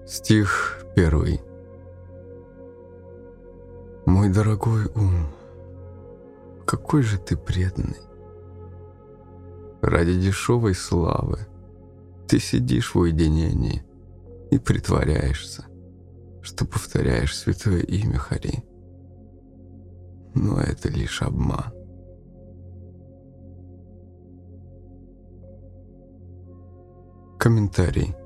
Стих 1. Мой дорогой ум, какой же ты преданный. Ради дешевой славы ты сидишь в уединении и притворяешься, что повторяешь святое имя Хари. Но это лишь обман. Комментарий.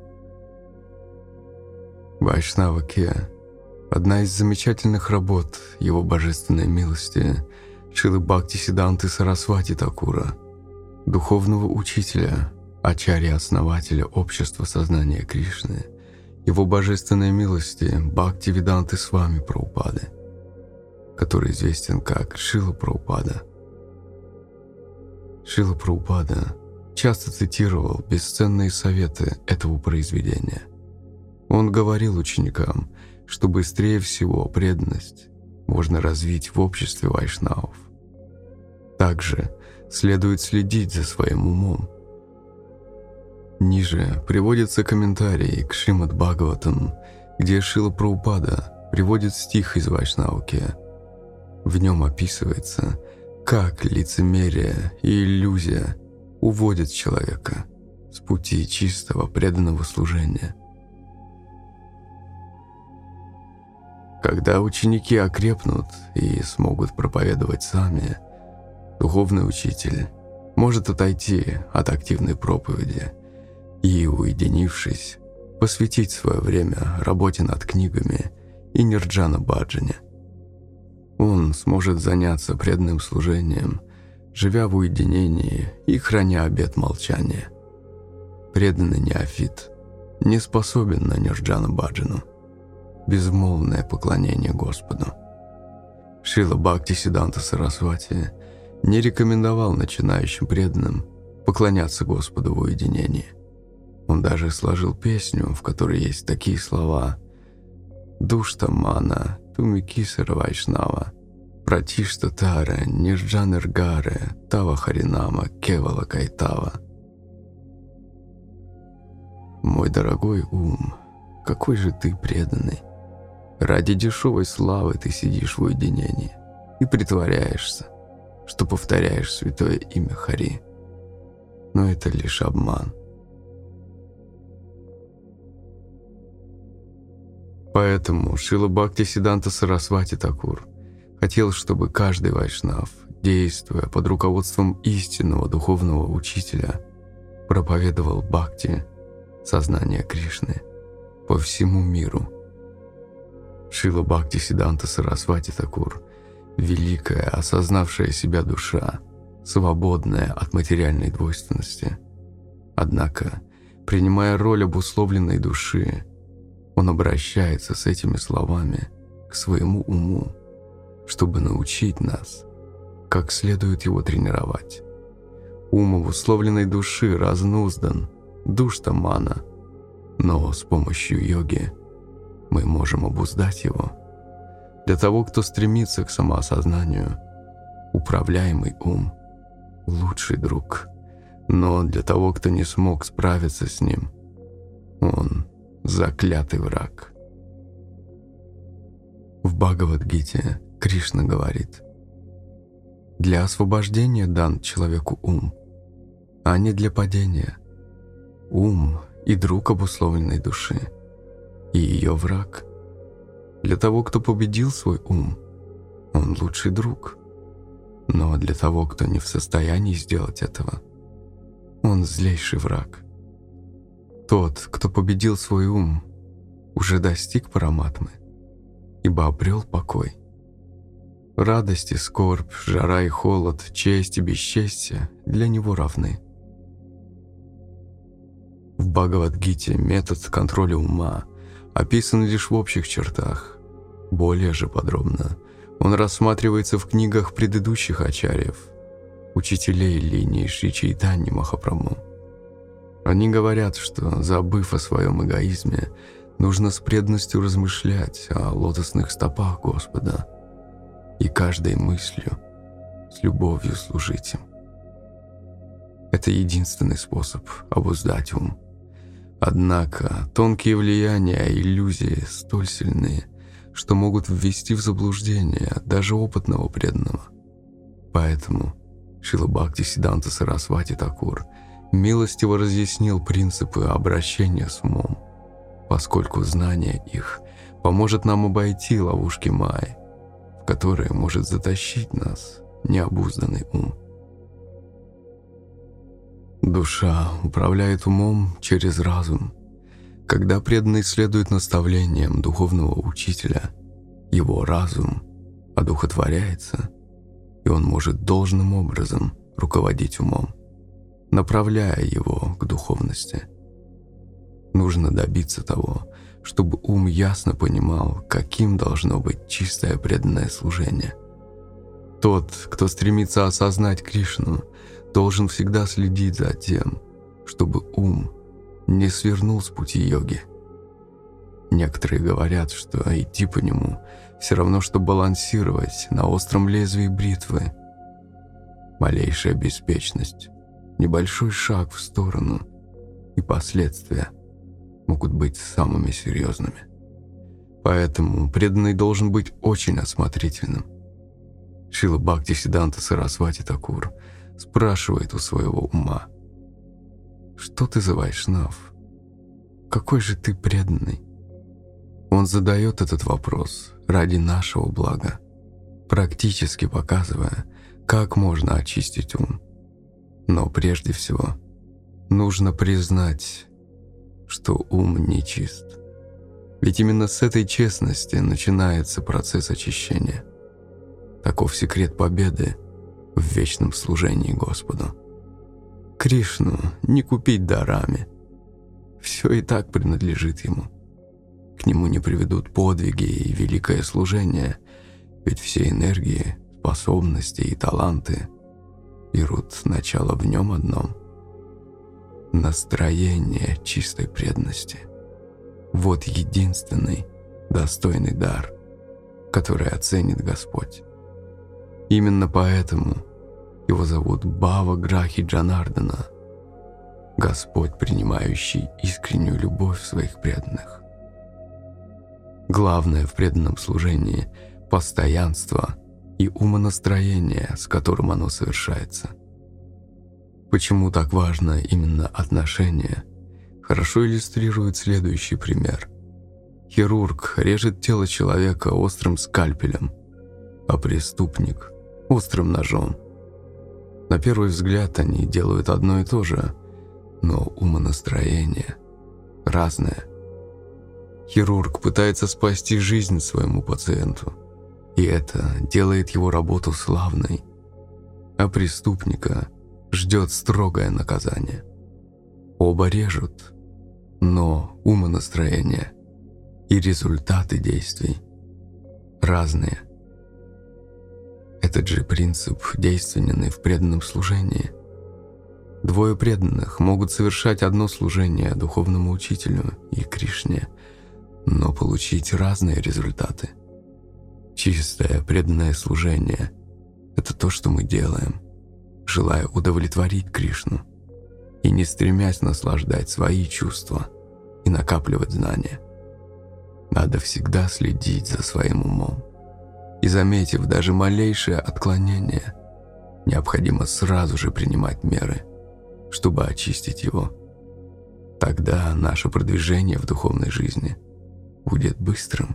Вайшнава Кия – одна из замечательных работ его божественной милости Шрилы Бхактисиддханты Сарасвати Такура, духовного учителя, ачарья-основателя общества сознания Кришны, его божественной милости Бхактивиданты Свами Прабхупады, который известен как Шрила Прабхупада. Шрила Прабхупада часто цитировал бесценные советы этого произведения. Он говорил ученикам, что быстрее всего преданность можно развить в обществе вайшнавов. Также следует следить за своим умом. Ниже приводится комментарий к Шримад Бхагаватам, где Шрила Прабхупада приводит стих из Вайшнавки. В нем описывается, как лицемерие и иллюзия уводят человека с пути чистого преданного служения. Когда ученики окрепнут и смогут проповедовать сами, духовный учитель может отойти от активной проповеди и, уединившись, посвятить свое время работе над книгами и нирджана-баджане. Он сможет заняться преданным служением, живя в уединении и храня обет молчания. Преданный неофит не способен на нирджана-баджану, безмолвное поклонение Господу. Шрила Бхактисиддханта Сарасвати не рекомендовал начинающим преданным поклоняться Господу в уединении. Он даже сложил песню, в которой есть такие слова: «Душта мана, тумикисара вайшнава, пратишта тара, нирджанергаре, тава харинама, кевала кайтава». Мой дорогой ум, какой же ты преданный. Ради дешевой славы ты сидишь в уединении и притворяешься, что повторяешь святое имя Хари. Но это лишь обман. Поэтому Шрила Бхактисиддханта Сарасвати Такур хотел, чтобы каждый вайшнав, действуя под руководством истинного духовного учителя, проповедовал бхакти, сознание Кришны, по всему миру. Шрила Бхактисиддханта Сарасвати Такур – великая, осознавшая себя душа, свободная от материальной двойственности. Однако, принимая роль обусловленной души, он обращается с этими словами к своему уму, чтобы научить нас, как следует его тренировать. Ум обусловленной души разнуздан, душта мана, но с помощью йоги мы можем обуздать его. Для того, кто стремится к самоосознанию, управляемый ум – лучший друг. Но для того, кто не смог справиться с ним, он – заклятый враг. В Бхагавад-гите Кришна говорит: «Для освобождения дан человеку ум, а не для падения. Ум и друг обусловленной души, и ее враг. Для того, кто победил свой ум, он лучший друг. Но для того, кто не в состоянии сделать этого, он злейший враг. Тот, кто победил свой ум, уже достиг параматмы, ибо обрел покой. Радость и скорбь, жара и холод, честь и бесчестие для него равны». В Бхагавад-гите метод контроля ума описан лишь в общих чертах. Более же подробно он рассматривается в книгах предыдущих ачарьев, учителей линии Шри Чайтаньи Махапрабху. Они говорят, что, забыв о своем эгоизме, нужно с преданностью размышлять о лотосных стопах Господа и каждой мыслью с любовью служить им. Это единственный способ обуздать ум. Однако тонкие влияния и иллюзии столь сильны, что могут ввести в заблуждение даже опытного преданного. Поэтому Шрила Бхактисиддханта Сарасвати Такур милостиво разъяснил принципы обращения с умом, поскольку знание их поможет нам обойти ловушки Майи, в которые может затащить нас необузданный ум. Душа управляет умом через разум. Когда преданный следует наставлениям духовного учителя, его разум одухотворяется, и он может должным образом руководить умом, направляя его к духовности. Нужно добиться того, чтобы ум ясно понимал, каким должно быть чистое преданное служение. Тот, кто стремится осознать Кришну, должен всегда следить за тем, чтобы ум не свернул с пути йоги. Некоторые говорят, что идти по нему все равно, что балансировать на остром лезвии бритвы. Малейшая беспечность, небольшой шаг в сторону, и последствия могут быть самыми серьезными. Поэтому преданный должен быть очень осмотрительным. Шрила Бхактисиддханта Сарасвати Такур спрашивает у своего ума: «Что ты за вайшнав? Какой же ты преданный?» Он задает этот вопрос ради нашего блага, практически показывая, как можно очистить ум. Но прежде всего нужно признать, что ум нечист. Ведь именно с этой честности начинается процесс очищения. Таков секрет победы в вечном служении Господу. Кришну не купить дарами. Все и так принадлежит Ему. К Нему не приведут подвиги и великое служение, ведь все энергии, способности и таланты берут начало в Нем одном. Настроение чистой преданности. Вот единственный достойный дар, который оценит Господь. Именно поэтому его зовут Бхава Грахи Джанардана, Господь, принимающий искреннюю любовь своих преданных. Главное в преданном служении – постоянство и умонастроение, с которым оно совершается. Почему так важно именно отношение, хорошо иллюстрирует следующий пример. Хирург режет тело человека острым скальпелем, а преступник – острым ножом. На первый взгляд они делают одно и то же, но умонастроение разное. Хирург пытается спасти жизнь своему пациенту, и это делает его работу славной, а преступника ждет строгое наказание. Оба режут, но умонастроение и результаты действий разные. Этот же принцип действенный в преданном служении. Двое преданных могут совершать одно служение духовному учителю и Кришне, но получить разные результаты. Чистое преданное служение – это то, что мы делаем, желая удовлетворить Кришну и не стремясь наслаждать свои чувства и накапливать знания. Надо всегда следить за своим умом. И, заметив даже малейшее отклонение, необходимо сразу же принимать меры, чтобы очистить его. Тогда наше продвижение в духовной жизни будет быстрым.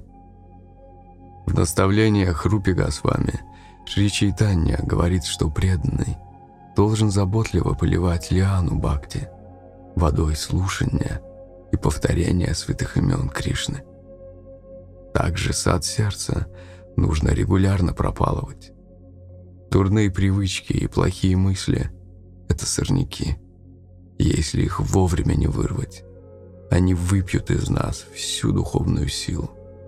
В наставлениях Рупи Госвами Шри Чайтанья говорит, что преданный должен заботливо поливать лиану бхакти водой слушания и повторения святых имен Кришны. Также сад сердца нужно регулярно пропалывать. Дурные привычки и плохие мысли – это сорняки. Если их вовремя не вырвать, они выпьют из нас всю духовную силу.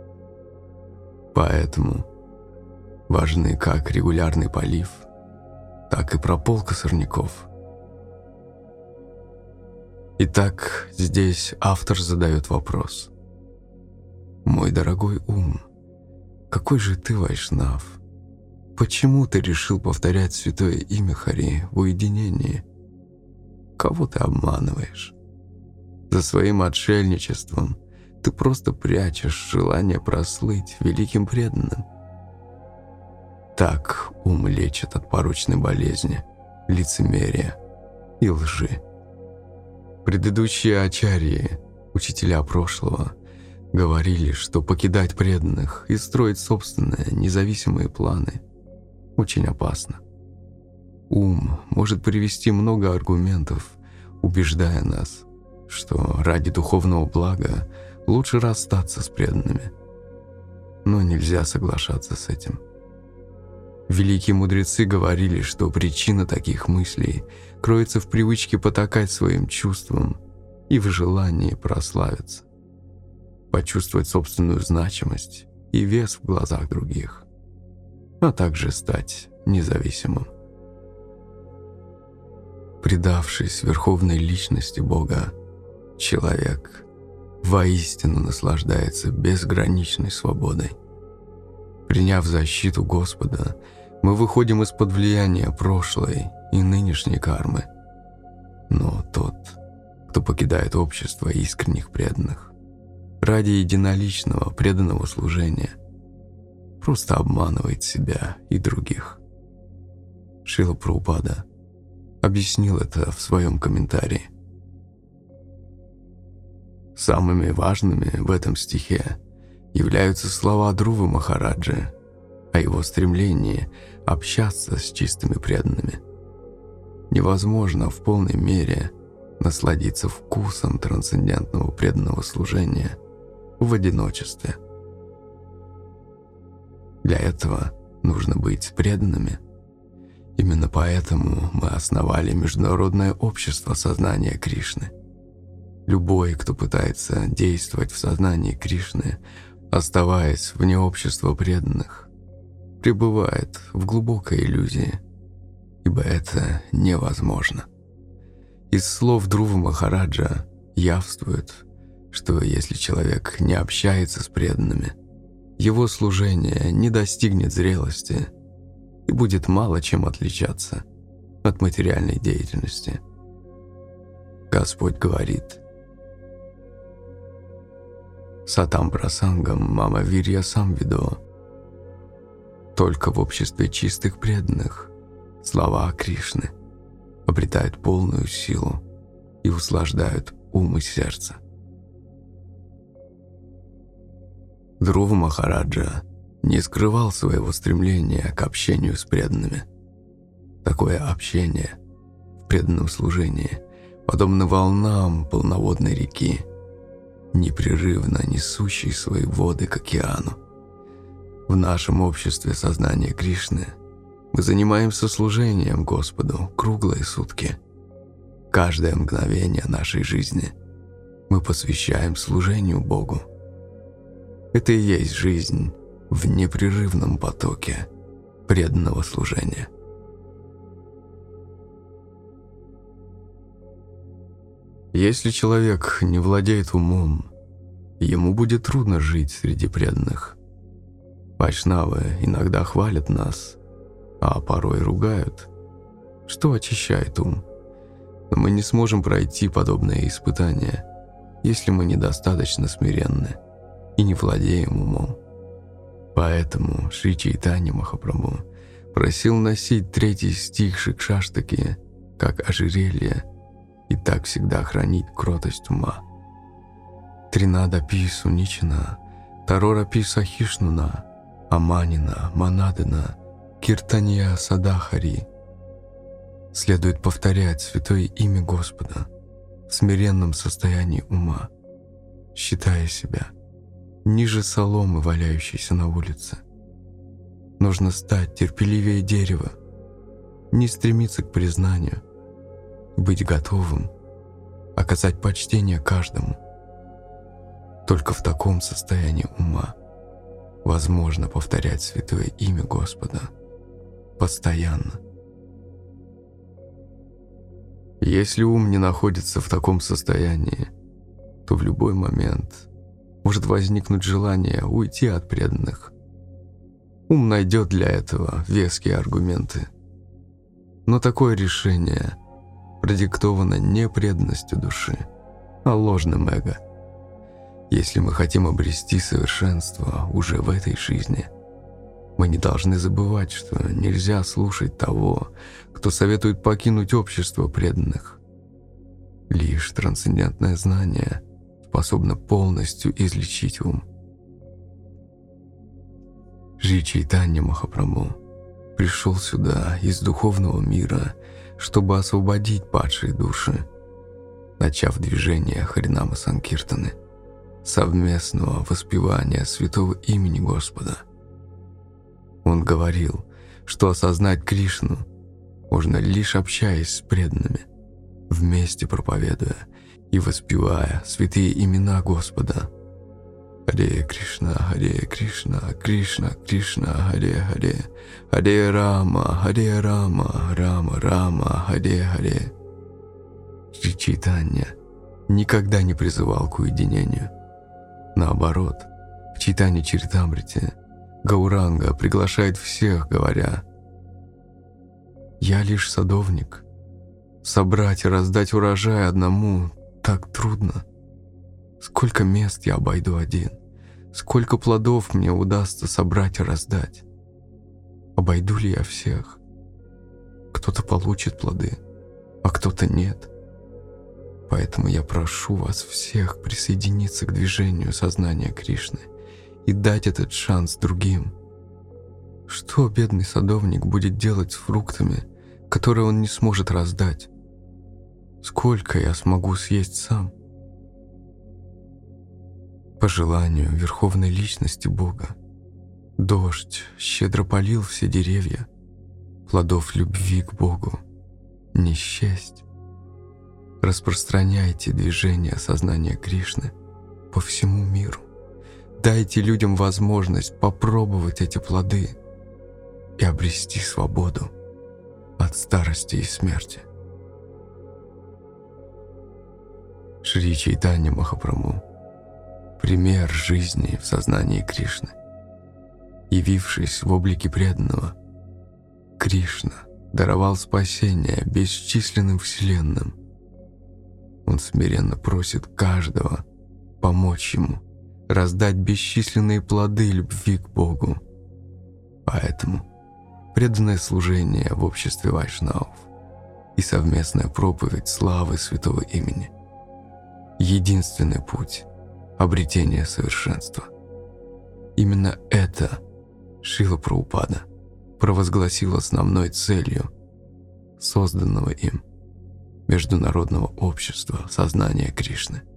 Поэтому важны как регулярный полив, так и прополка сорняков. Итак, здесь автор задает вопрос. «Мой дорогой ум, какой же ты вайшнав? Почему ты решил повторять святое имя Хари в уединении? Кого ты обманываешь? За своим отшельничеством ты просто прячешь желание прослыть великим преданным. Так ум лечит от порочной болезни, лицемерия и лжи. Предыдущие ачарьи, учителя прошлого, говорили, что покидать преданных и строить собственные независимые планы очень опасно. Ум может привести много аргументов, убеждая нас, что ради духовного блага лучше расстаться с преданными. Но нельзя соглашаться с этим. Великие мудрецы говорили, что причина таких мыслей кроется в привычке потакать своим чувствам и в желании прославиться, почувствовать собственную значимость и вес в глазах других, а также стать независимым. Предавшись верховной личности Бога, человек воистину наслаждается безграничной свободой. Приняв защиту Господа, мы выходим из-под влияния прошлой и нынешней кармы. Но тот, кто покидает общество искренних преданных ради единоличного преданного служения, просто обманывает себя и других. Шрила Прабхупада объяснил это в своем комментарии. Самыми важными в этом стихе являются слова Друвы Махараджи о его стремлении общаться с чистыми преданными. Невозможно в полной мере насладиться вкусом трансцендентного преданного служения в одиночестве. Для этого нужно быть преданными. Именно поэтому мы основали Международное общество сознания Кришны. Любой, кто пытается действовать в сознании Кришны, оставаясь вне общества преданных, пребывает в глубокой иллюзии, ибо это невозможно. Из слов Друвы Махараджа явствует, что если человек не общается с преданными, его служение не достигнет зрелости и будет мало чем отличаться от материальной деятельности. Господь говорит: «Сатам прасангам мама вирья самвидо». Только в обществе чистых преданных слова Кришны обретают полную силу и услаждают ум и сердце. Друва Махараджа не скрывал своего стремления к общению с преданными. Такое общение в преданном служении подобно волнам полноводной реки, непрерывно несущей свои воды к океану. В нашем обществе сознания Кришны мы занимаемся служением Господу круглые сутки. Каждое мгновение нашей жизни мы посвящаем служению Богу. Это и есть жизнь в непрерывном потоке преданного служения. Если человек не владеет умом, ему будет трудно жить среди преданных. Вайшнавы иногда хвалят нас, а порой ругают, что очищает ум. Но мы не сможем пройти подобные испытания, если мы недостаточно смиренны и не владеем умом. Поэтому Шри Чайтанья Махапрабху просил носить 3-й стих Шикшаштаки как ожерелье и так всегда хранить кротость ума. Тринадапи суничина, тарорапи сахишнуна, аманина, манадана, киртанья садахари. Следует повторять святое имя Господа в смиренном состоянии ума, считая себя ниже соломы, валяющейся на улице. Нужно стать терпеливее дерева, не стремиться к признанию, быть готовым оказать почтение каждому. Только в таком состоянии ума возможно повторять святое имя Господа постоянно. Если ум не находится в таком состоянии, то в любой момент может возникнуть желание уйти от преданных. Ум найдет для этого веские аргументы. Но такое решение продиктовано не преданностью души, о ложном эго. Если мы хотим обрести совершенство уже в этой жизни, мы не должны забывать, что нельзя слушать того, кто советует покинуть общество преданных. Лишь трансцендентное знание способно полностью излечить ум. Шри Чайтанья Махапрабху пришел сюда из духовного мира, чтобы освободить падшие души, начав движение Харинама Санкиртаны, совместного воспевания святого имени Господа. Он говорил, что осознать Кришну можно лишь общаясь с преданными, вместе проповедуя и воспевая святые имена Господа. Харе Кришна, Кришна Кришна, Харе Харе, Харе Рама, Рама Рама, Харе Харе. Шри Чайтанья никогда не призывал к уединению. Наоборот, в Чайтанья Чаритамрите Гауранга приглашает всех, говоря: «Я лишь садовник. Собрать и раздать урожай одному так трудно. Сколько мест я обойду один? Сколько плодов мне удастся собрать и раздать? Обойду ли я всех? Кто-то получит плоды, а кто-то нет. Поэтому я прошу вас всех присоединиться к движению сознания Кришны и дать этот шанс другим. Что бедный садовник будет делать с фруктами, которые он не сможет раздать? Сколько я смогу съесть сам?» По желанию Верховной Личности Бога, дождь щедро полил все деревья, плодов любви к Богу не счесть. Распространяйте движение сознания Кришны по всему миру. Дайте людям возможность попробовать эти плоды и обрести свободу от старости и смерти. Шри Чайтанья Махапрабху – пример жизни в сознании Кришны. Явившись в облике преданного, Кришна даровал спасение бесчисленным вселенным. Он смиренно просит каждого помочь ему раздать бесчисленные плоды любви к Богу. Поэтому преданное служение в обществе вайшнавов и совместная проповедь славы святого имени – единственный путь обретения совершенства. Именно это Шрила Прабхупада провозгласил основной целью созданного им Международного общества сознания Кришны.